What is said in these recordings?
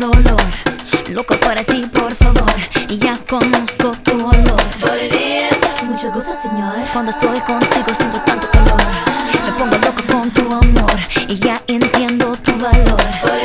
dolor. Loco para ti, por favor, y ya conozco tu olor. Mucho gusto, señor. Cuando estoy contigo siento tanto calor. Me pongo loco con tu amor y ya entiendo tu valor.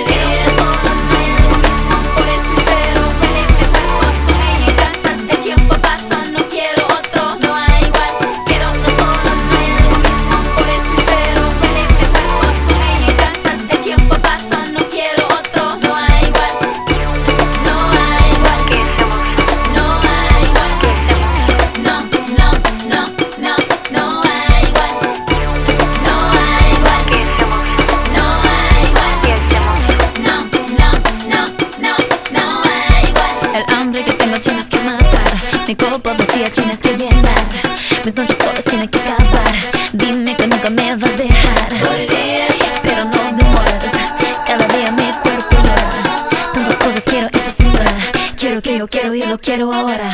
Tienes que matar, mi copa vacía tienes que llenar. Mis noches solas tienen que acabar. Dime que nunca me vas a dejar, pero no demoras. Cada día mi cuerpo llora. Tantas cosas quiero esa señora. Quiero que yo quiero y lo quiero ahora.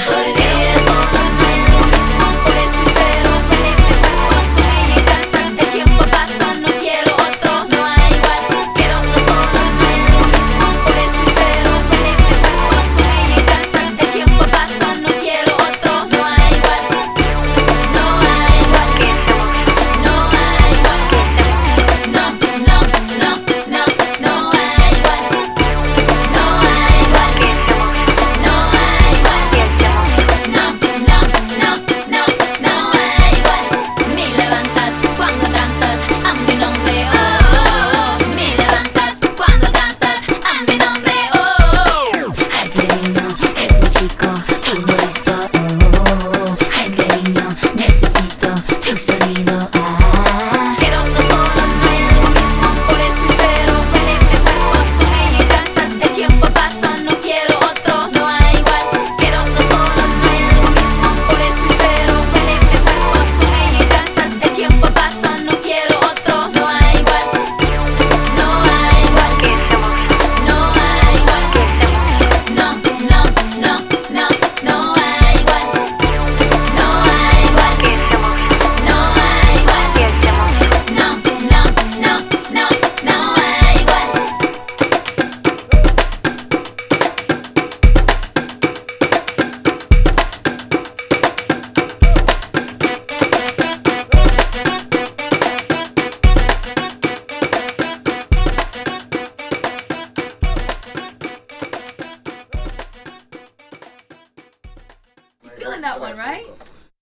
Feeling that one, right?